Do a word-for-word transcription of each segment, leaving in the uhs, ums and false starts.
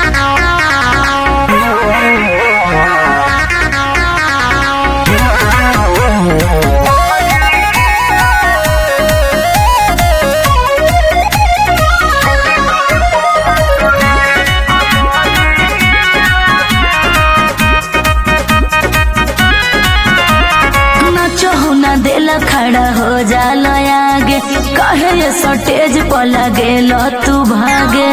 देला खड़ा हो जाला आगे, कहे सटेज पर लगेल तू भागे।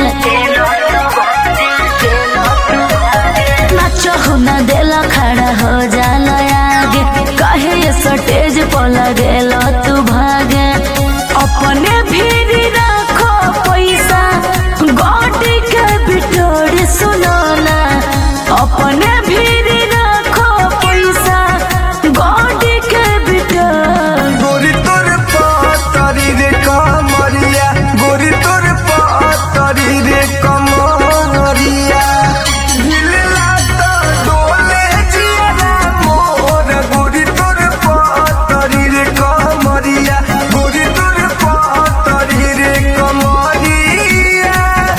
नाचो ना देला खड़ा हो जाला आगे, कहे सटेज पर लगेल तू भागे। अपने भीड़ रखो पैसा गोटी के बिटोर सुनाना, अपने भीड़ रखो पैसा गोटी के बिटोर। गोरी तोर पातरी रे कमरिया, गोरी तोर पातरी रे कमरिया, हिलला तो डोले जिया मोर। गोरी तोर पातरी रे कमरिया, गोरी तोर पातरी रे कमरिया।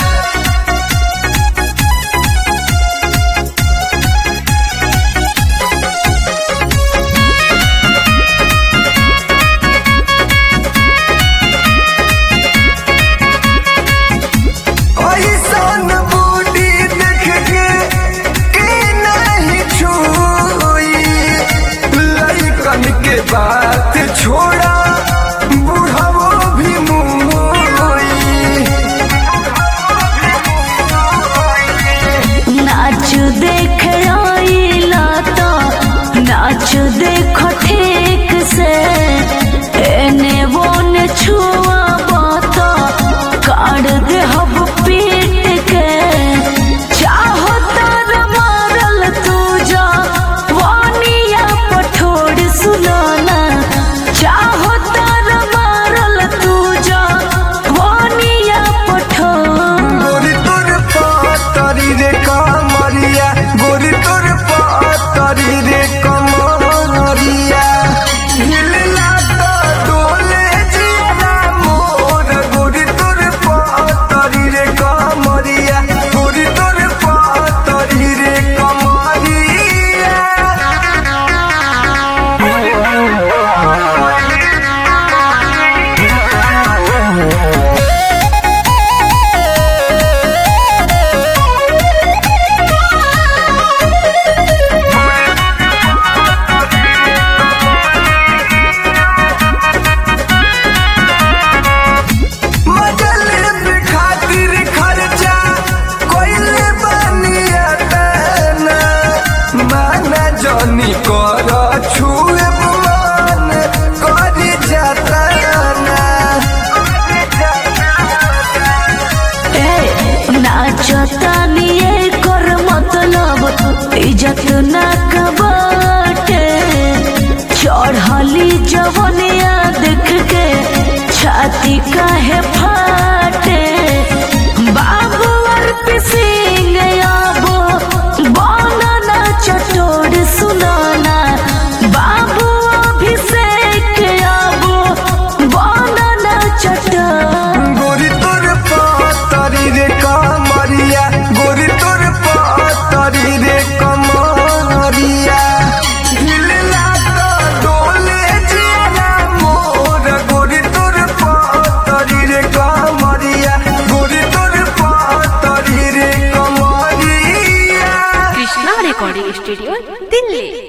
ऐसन बूढ़ी देख के के नहीं छुई, लइकन के बात छोड़ा बुढ़ावो भी मुई। नाच देख आइला तो नाच देखो ठीक से, एने बोने छुआ तो काट दे हब पीट के। चाहो तार मारल तू जा वानिया पठोड़ सुनाना, चाहो तार मारल तू जा वानिया पठोड़। गोरी तोर पातरी रे कमरिया, गोरी तोर पातरी रे कमरिया, हिलला तो डोले जिया मोर। गोरी तोर पातरी रे कमरिया, गोरी तोर पातरी रे कमरिया। मजल पे खातिर खर्चा कोइले बनिया तना, माना जनी कर छुए बुआन करी जातना। नाचता निये कर मतलब इज्जत ना कबाटे, चढ़ली जवनिया देख के छाती काहे फाटे। बाबू और पिसिंग आबो बनना चटोर सुनाना, बाबू अभिषेक आबो बनना चटोर। गोरी तोर पातरी रे कमरिया, गोरी तोर पातरी रे कमरिया, हिलला तो डोले जिया मोर। गोरी तोर पातरी रे कमरिया, गोरी तोर पातरी रे कमरिया। Krishna recording studio Delhi.